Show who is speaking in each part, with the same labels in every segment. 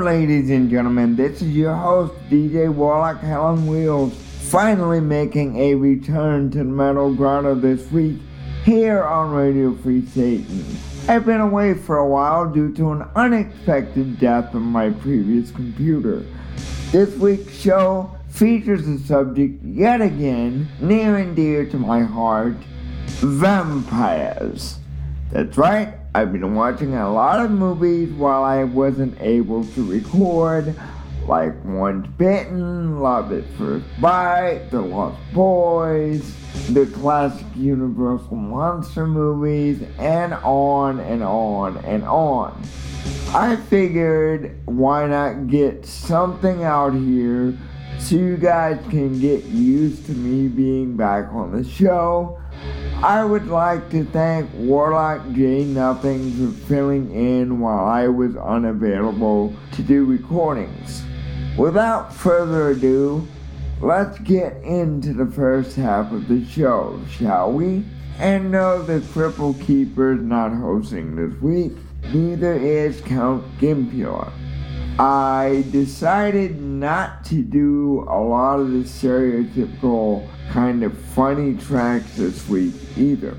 Speaker 1: ladies and gentlemen, this is your host, DJ Warlock Helen Wheels, finally making a return to the Metal Grotto this week here on Radio Free Satan. I've been away for a while due to an unexpected death of my previous computer. This week's show features a subject yet again near and dear to my heart, vampires. That's right, I've been watching a lot of movies while I wasn't able to record, like Once Bitten, Love at First Bite, The Lost Boys, the classic Universal Monster movies, and on and on and on. I figured, why not get something out here so you guys can get used to me being back on the show. I would like to thank Warlock J Nothing for filling in while I was unavailable to do recordings. Without further ado, let's get into the first half of the show, shall we? And no, the Cripple Keeper's not hosting this week, neither is Count Gimpula. I decided not to do a lot of the stereotypical kind of funny tracks this week either.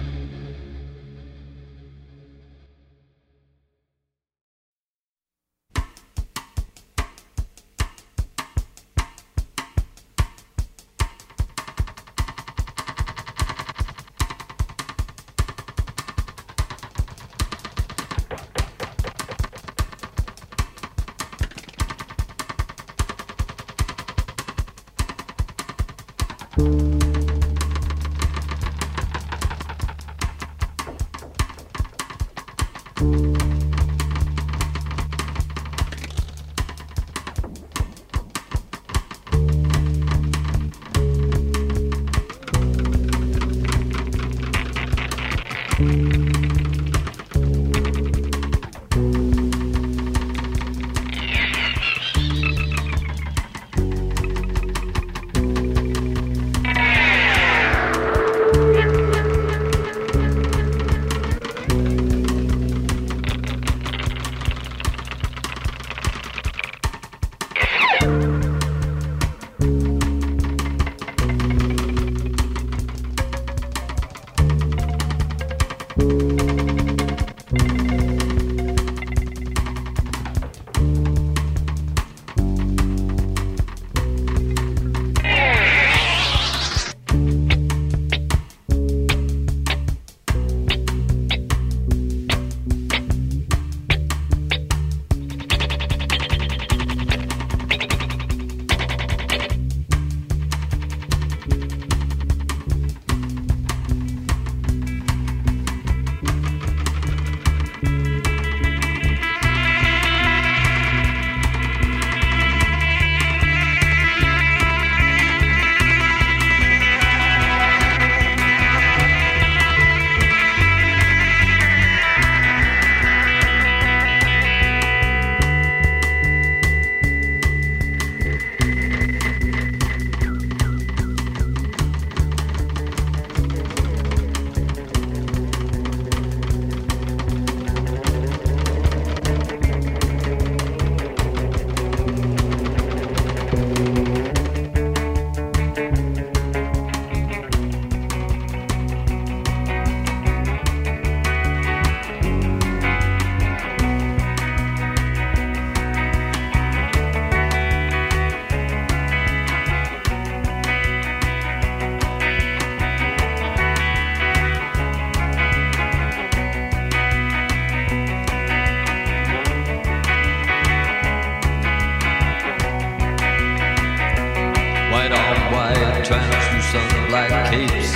Speaker 2: Translucent black capes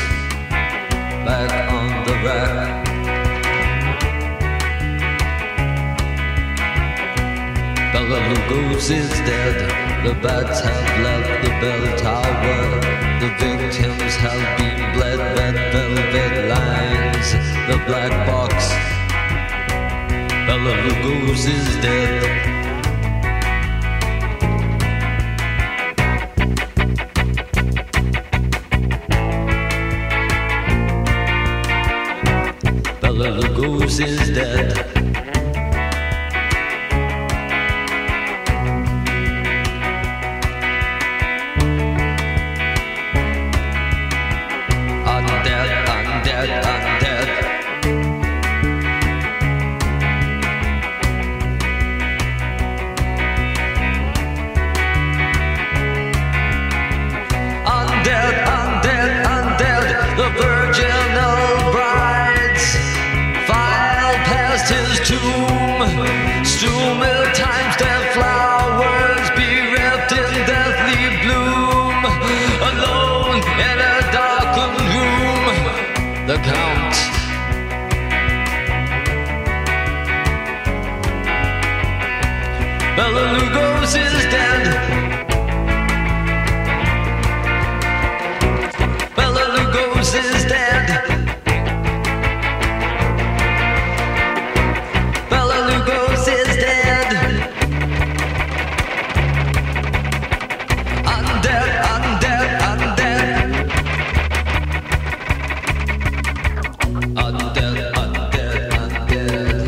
Speaker 2: back on the rack. Bela Lugos is dead. The bats have left the bell tower. The victims have been bled. Red velvet lines. The black box. Bela Lugos is dead. Bela Lugos is dead. the Count. Bela Lugos is dead. Bela Lugos is dead. Bela Lugos is dead. Undead, undead, undead. Undead, undead, undead.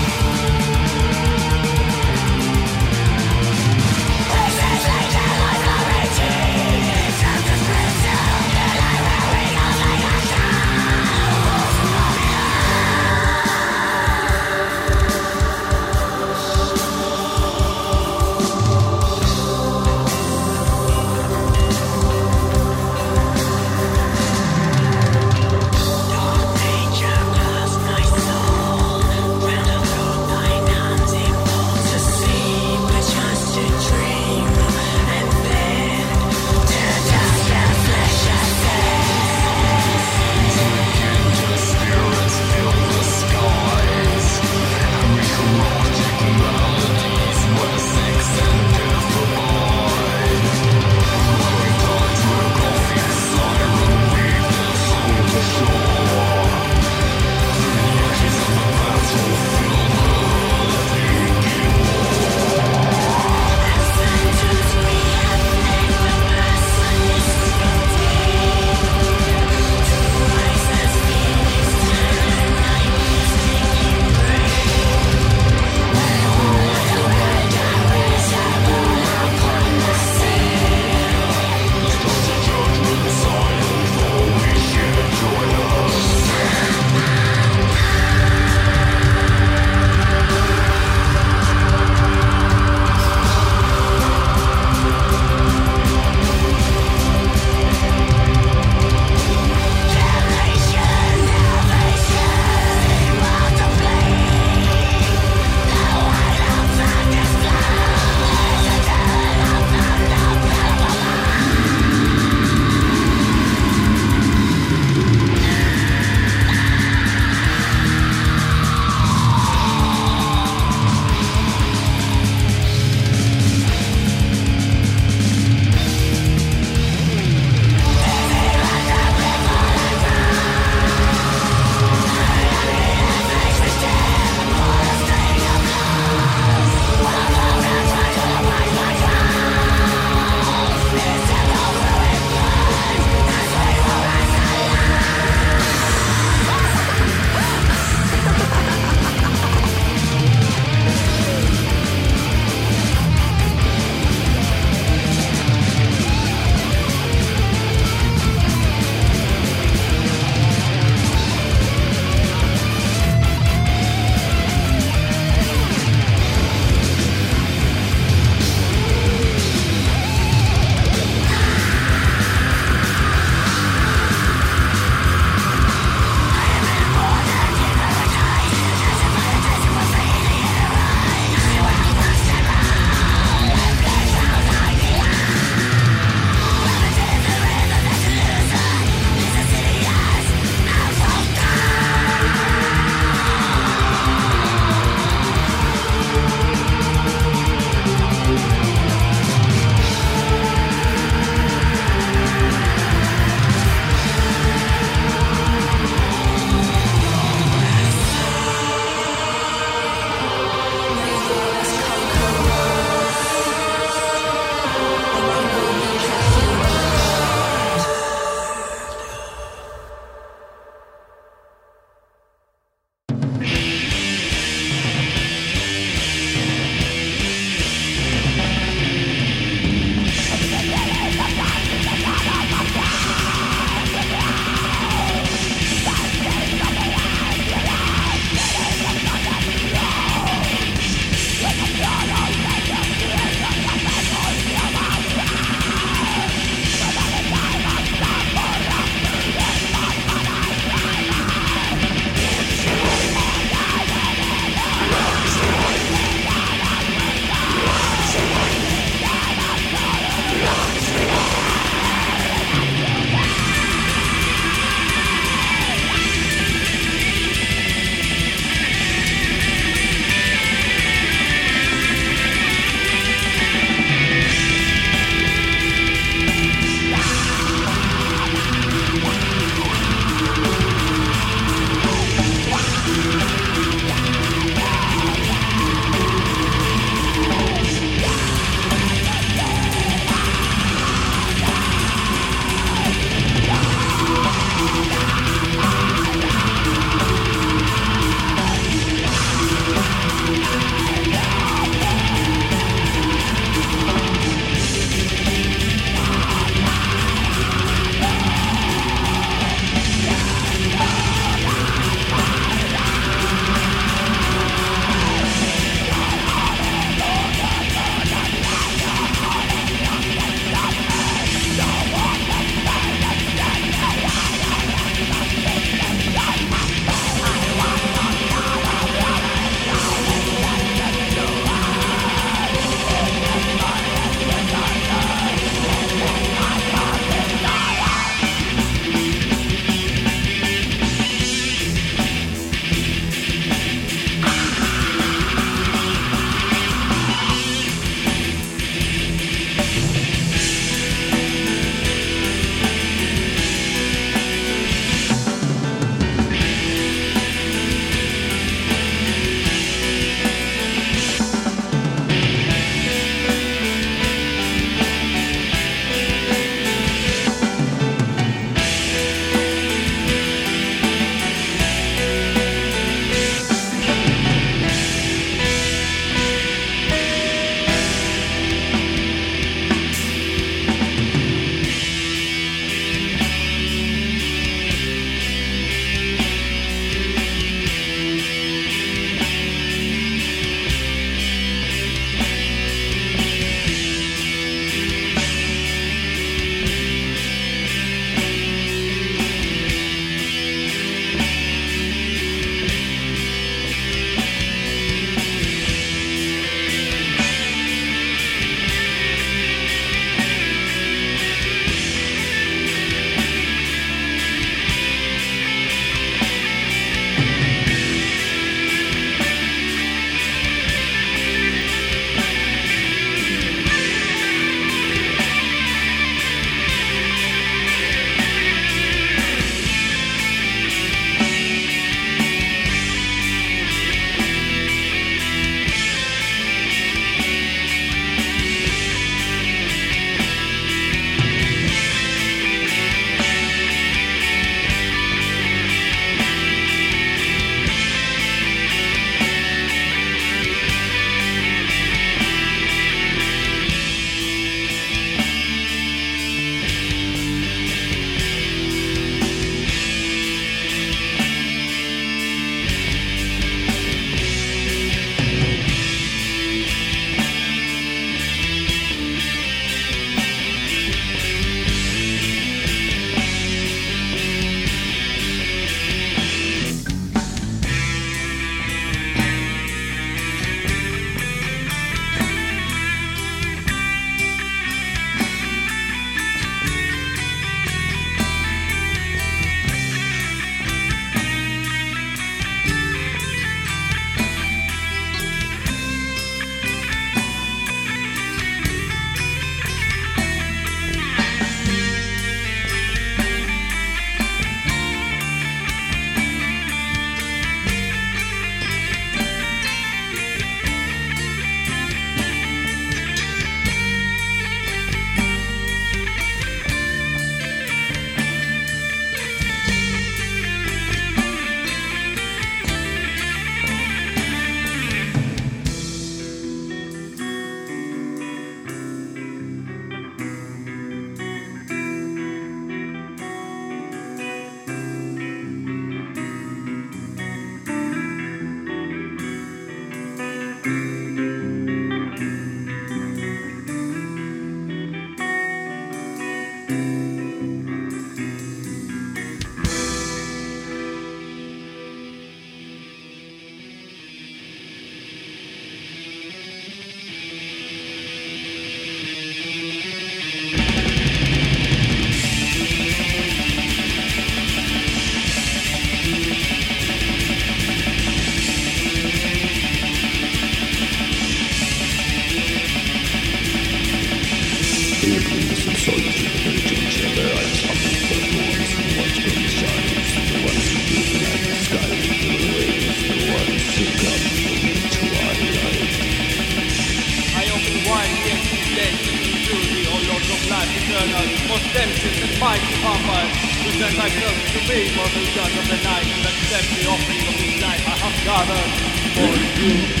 Speaker 3: life eternal, most tempted and mighty vampires, who sent thyself to me for the judge of the night, and accept the offering of this life I have gathered for you.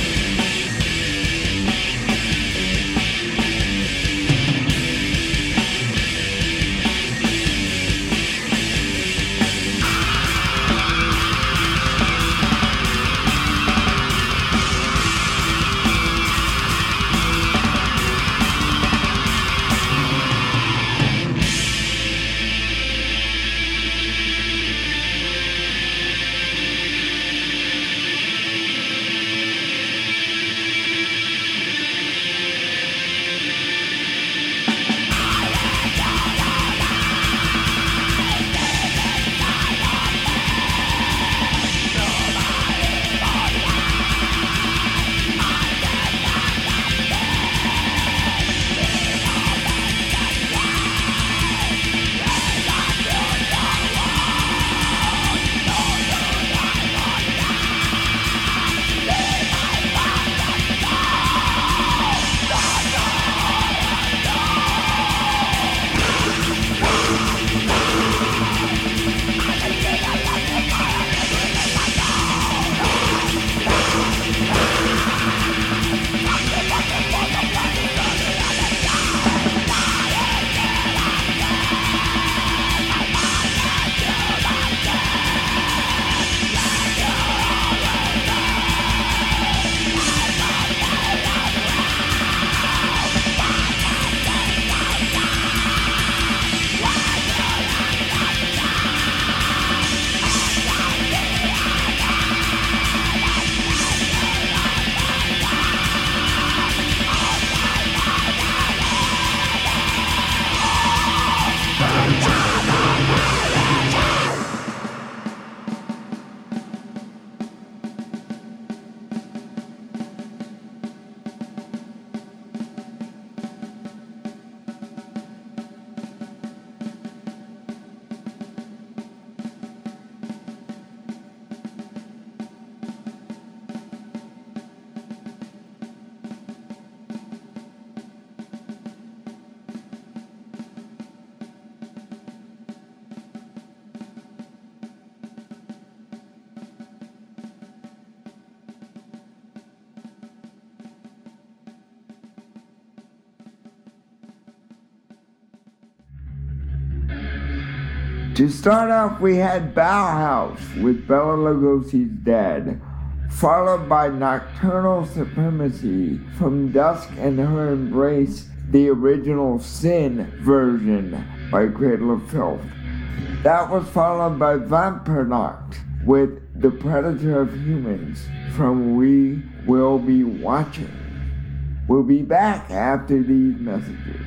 Speaker 1: To start off, we had Bauhaus with Bela Lugosi's Dead, followed by Nocturnal Supremacy from Dusk and Her Embrace, the original Sin version by Cradle of Filth. That was followed by Vampirnacht with The Predator of Humans from We Will Be Watching. We'll be back after these messages.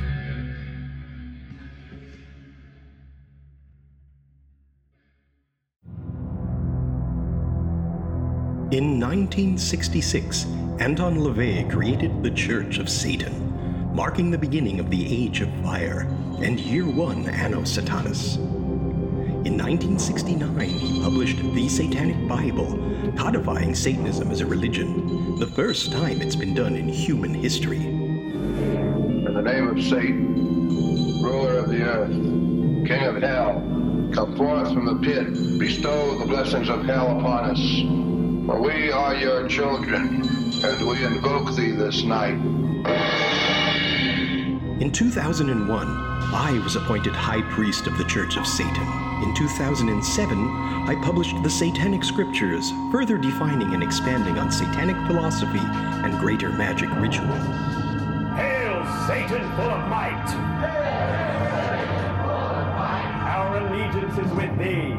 Speaker 4: In 1966, Anton LaVey created the Church of Satan, marking the beginning of the Age of Fire and Year 1 Anno Satanas. In 1969, he published The Satanic Bible, codifying Satanism as a religion, the first time it's been done in human history.
Speaker 5: In the name of Satan, ruler of the earth, king of hell, come forth from the pit, bestow the blessings of hell upon us. For we are your children, and we invoke thee this night.
Speaker 4: In 2001, I was appointed High Priest of the Church of Satan. In 2007, I published the Satanic Scriptures, further defining and expanding on satanic philosophy and greater magic ritual.
Speaker 6: Hail, Satan full of might! Our allegiance is with thee.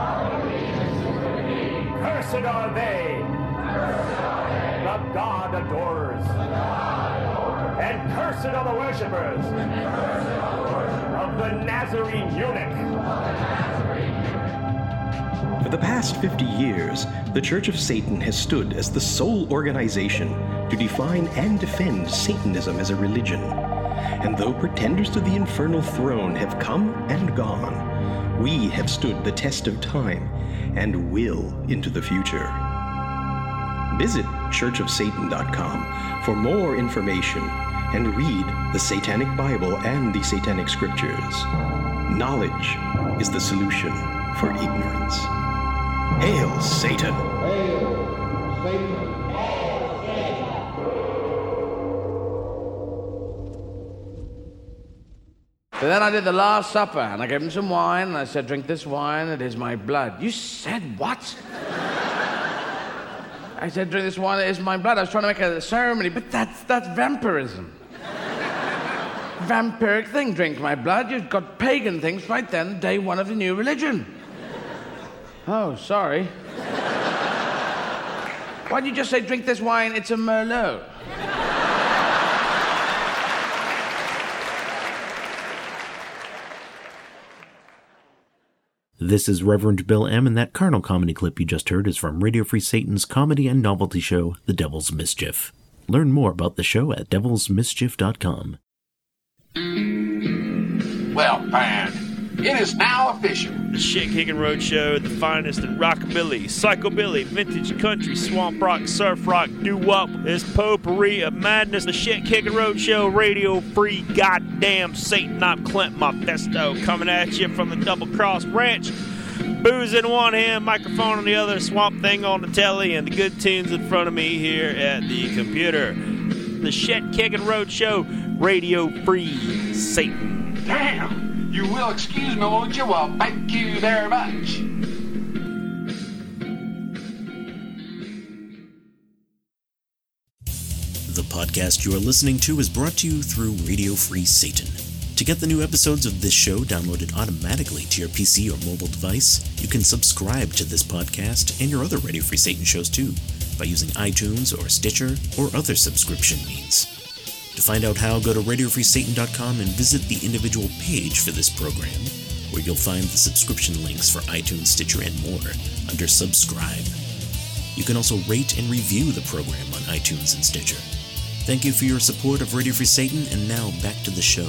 Speaker 6: Cursed are they, the God adorers, and cursed are the worshippers of the Nazarene eunuch.
Speaker 4: For the past 50 years, the Church of Satan has stood as the sole organization to define and defend Satanism as a religion. And though pretenders to the infernal throne have come and gone, we have stood the test of time and will into the future. Visit churchofsatan.com for more information and read the Satanic Bible and the Satanic Scriptures. Knowledge is the solution for ignorance. Hail Satan!
Speaker 5: Hail Satan!
Speaker 7: So then I did the Last Supper, and I gave him some wine, and I said, drink this wine, it is my blood. You said what? I said, drink this wine, it is my blood. I was trying to make a ceremony, but that's vampirism. Vampiric thing, drink my blood. You've got pagan things right then, day one of the new religion. Oh, sorry. Why'd you just say, drink this wine, it's a Merlot?
Speaker 8: This is Reverend Bill M., and that carnal comedy clip you just heard is from Radio Free Satan's comedy and novelty show, The Devil's Mischief. Learn more about the show at devilsmischief.com.
Speaker 9: Well, man, it is now official.
Speaker 10: The Shit Kickin' Roadshow, the finest in rockabilly, psychobilly, vintage country, swamp rock, surf rock, doo-wop, this potpourri of madness. The Shit Kickin' Roadshow, Radio Free, goddamn Satan. I'm Clint Mephisto, coming at you from the Double Cross Ranch. Booze in one hand, microphone on the other, Swamp Thing on the telly, and the good tunes in front of me here at the computer. The Shit Kickin' Roadshow, Radio Free Satan.
Speaker 9: Damn! You will excuse me, won't you? Well, thank you very much.
Speaker 8: The podcast you are listening to is brought to you through Radio Free Satan. To get the new episodes of this show downloaded automatically to your PC or mobile device, you can subscribe to this podcast and your other Radio Free Satan shows too, by using iTunes or Stitcher or other subscription means. To find out how, go to RadioFreeSatan.com and visit the individual page for this program, where you'll find the subscription links for iTunes, Stitcher, and more under Subscribe. You can also rate and review the program on iTunes and Stitcher. Thank you for your support of Radio Free Satan, and now back to the show.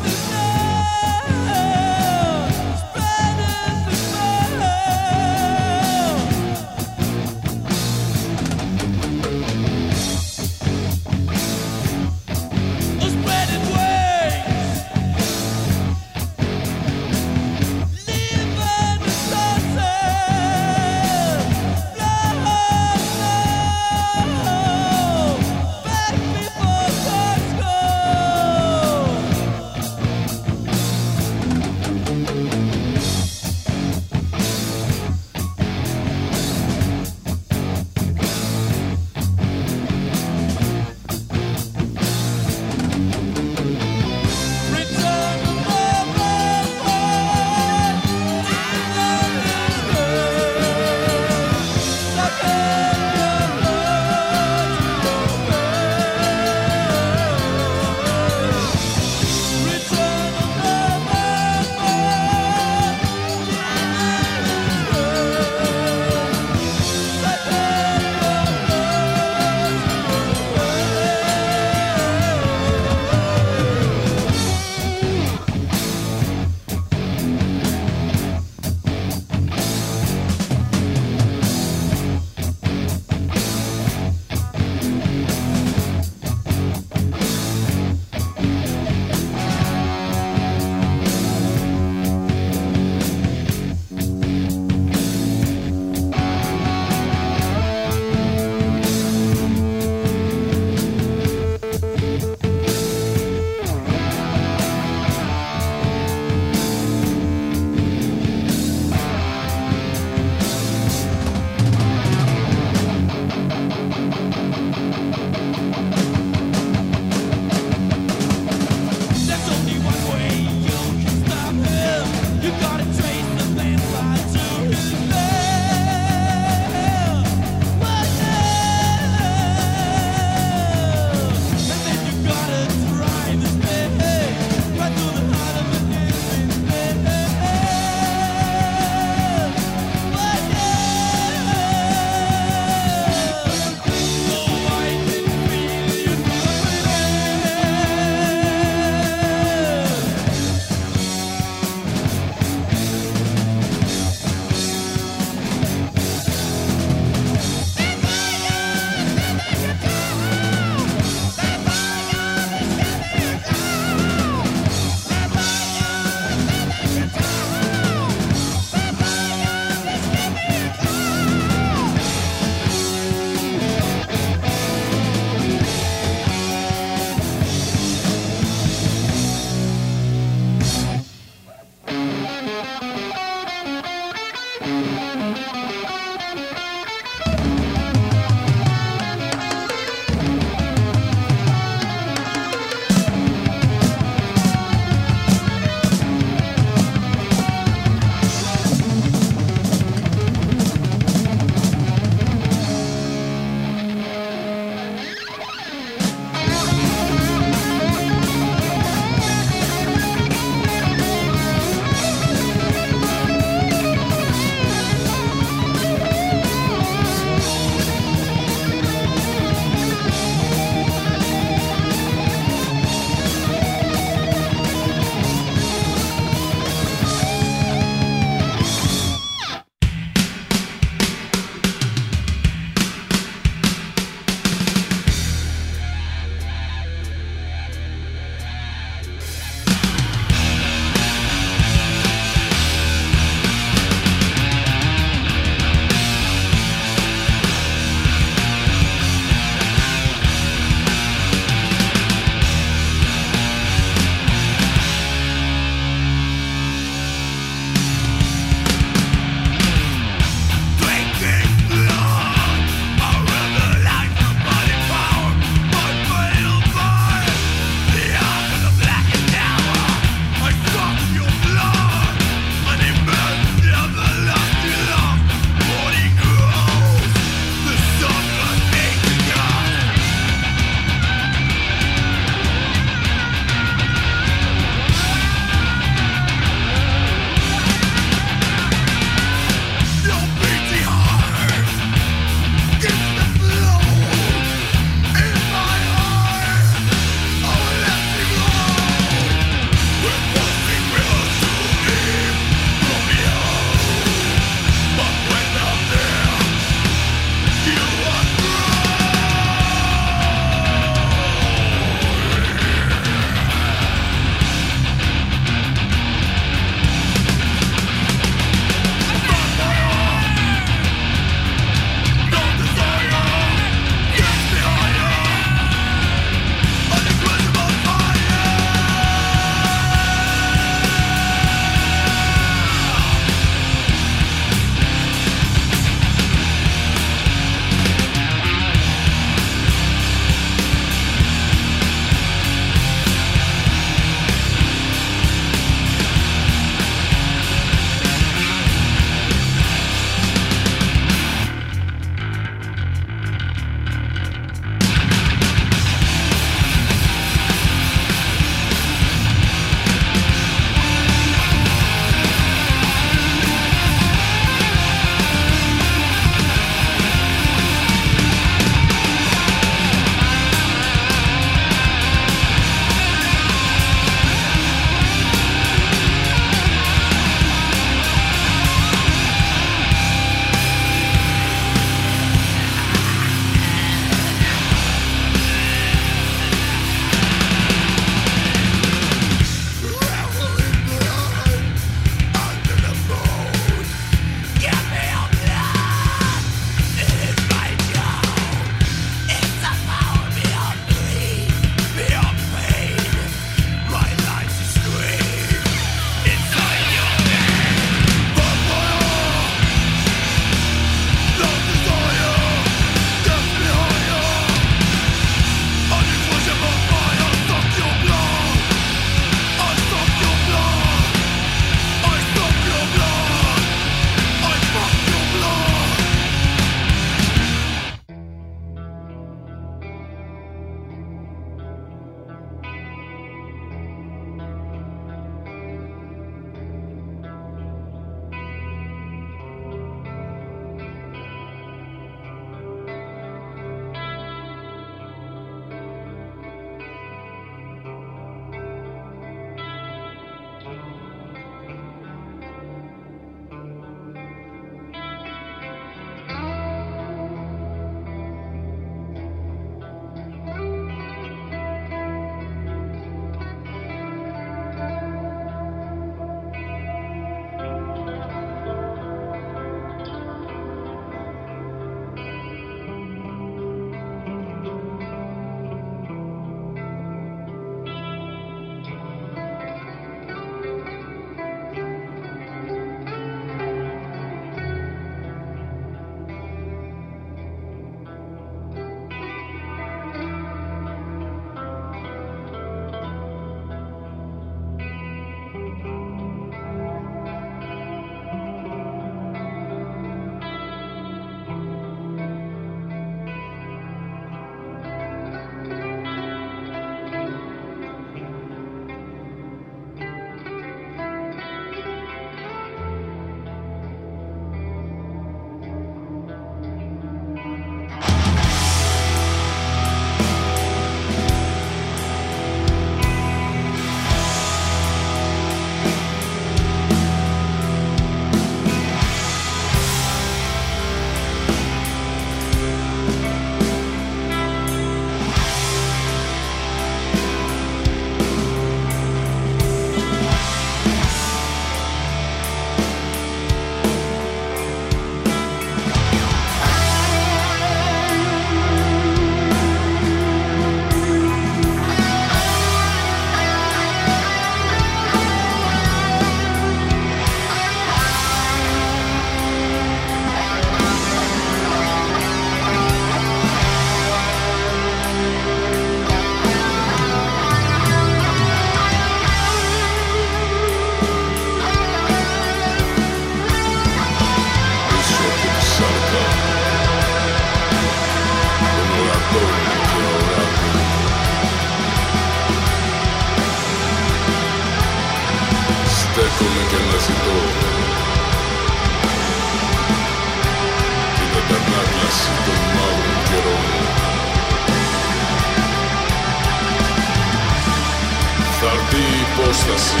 Speaker 11: απόσταση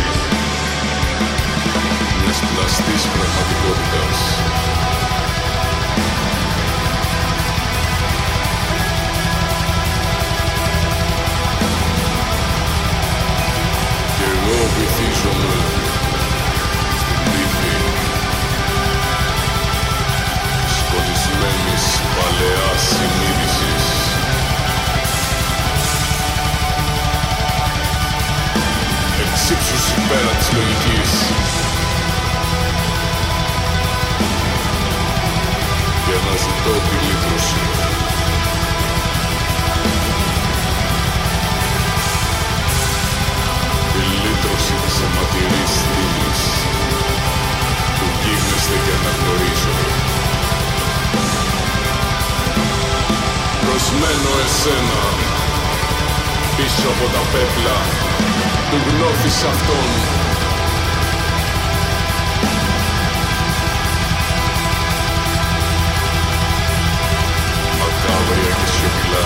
Speaker 11: μιας πλαστής πραγματικότητας. Και εγώ βυθίζομαι στην τύφη σκοτισμένης παλαιάς συνείδησης. Εξύψους πέρα της λογικής και αναζητώ τη λύτρωση. Τη λύτρωση της αιματηρής στήλης που γύχνεστε και αναγνωρίζω. Προσμένω εσένα πίσω από τα πέπλα του γνώθης αυτών. Μακάβρια και σιωπηλά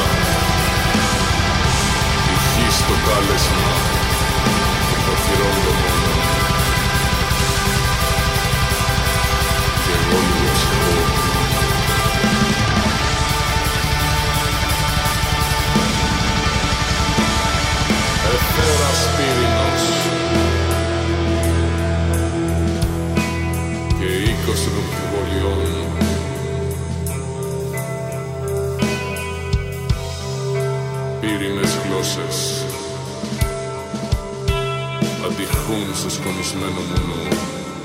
Speaker 11: ηχείς το κάλεσμα των θυρών των μόνων. Και εγώ λίγο ψυχώ. Ευθέρας πύρινος και 20 των αμφιβολιών. Πύρινες γλώσσες αντιχούν στο σκονισμένο μου νου.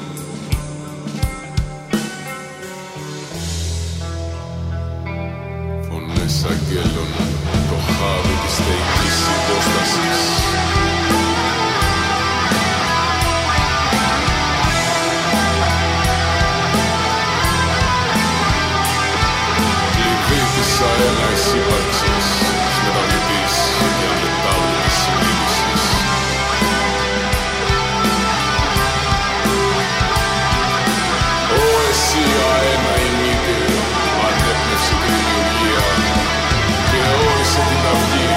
Speaker 11: Φωνές αγγέλων το χάδι της θεϊκής υπόστασης. Κλειδί της αέναης ύπαρξης, της μεταβλητής και αμετάβλητης συνείδησης. Ω εσύ αένα η μύτη, ανέπνευσε τη δημιουργία και όρισε την αυγή.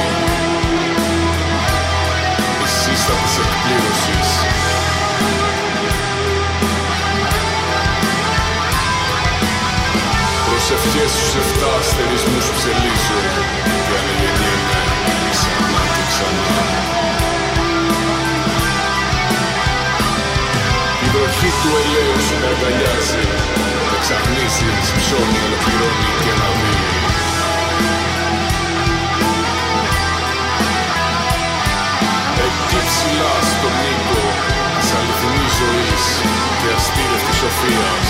Speaker 11: Η σύστα της εκπλήρωσης. Προσευχές στους 7 αστερισμούς ψελίζω και ανεγεννιέμαι ξανά και ξανά. Η βροχή του ελέους με αγκαλιάζει, με ξαχνίζει, της ψώνει, ολοκληρώνει και αναδύει. Εκεί ψηλά στον οίκο της αληθινής ζωής και αστήρευτης σοφίας.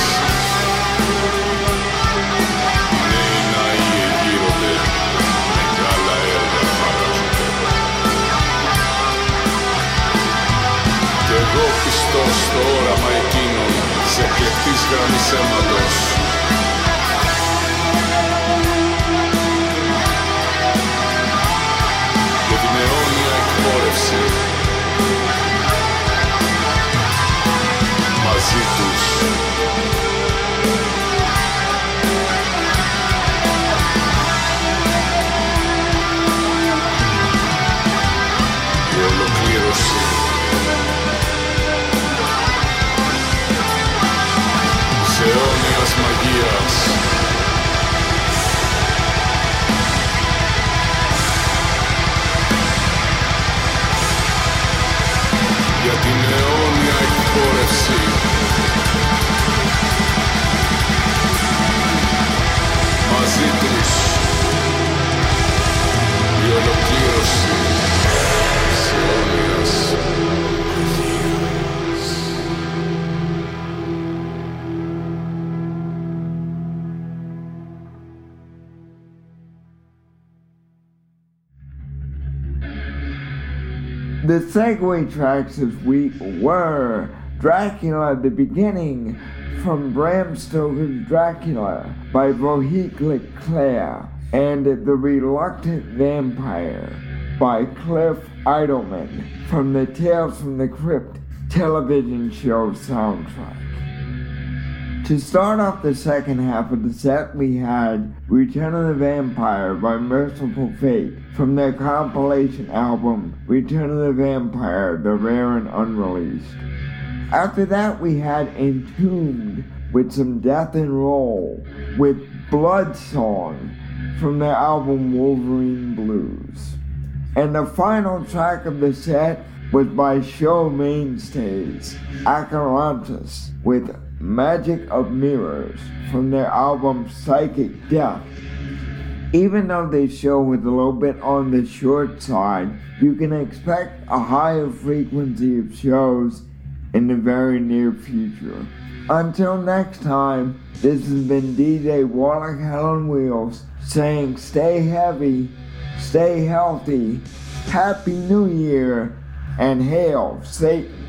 Speaker 11: Νέοι ναοί εγείρονται, μεγάλα έργα χαράζονται. Κι εγώ πιστός στο όραμα εκείνων της εκλεκτής γραμμής αίματος. Και την αιώνια εκπόρευση μαζί τους. Η ολοκλήρωση της αιώνιας μαγείας. Για την αιώνια εκπόρευση μαζί τους. Η ολοκλήρωση της αιώνιας μαγείας.
Speaker 1: The segue tracks this week were Dracula at the Beginning from Bram Stoker's Dracula by Rohit Leclerc and The Reluctant Vampire by Cliff Idleman from the Tales from the Crypt television show soundtrack. To start off the second half of the set, we had Return of the Vampire by Merciful Fate from their compilation album Return of the Vampire, the Rare and Unreleased. After that, we had Entombed with some death and roll with Blood Song from their album Wolverine Blues. And the final track of the set was by show mainstays Acherontas with Magic of Mirrors from their album Psychic Death. Even though this show was a little bit on the short side, you can expect a higher frequency of shows in the very near future. Until next time, this has been DJ Warlock Helen Wheels saying stay heavy, stay healthy, Happy New Year, and hail Satan.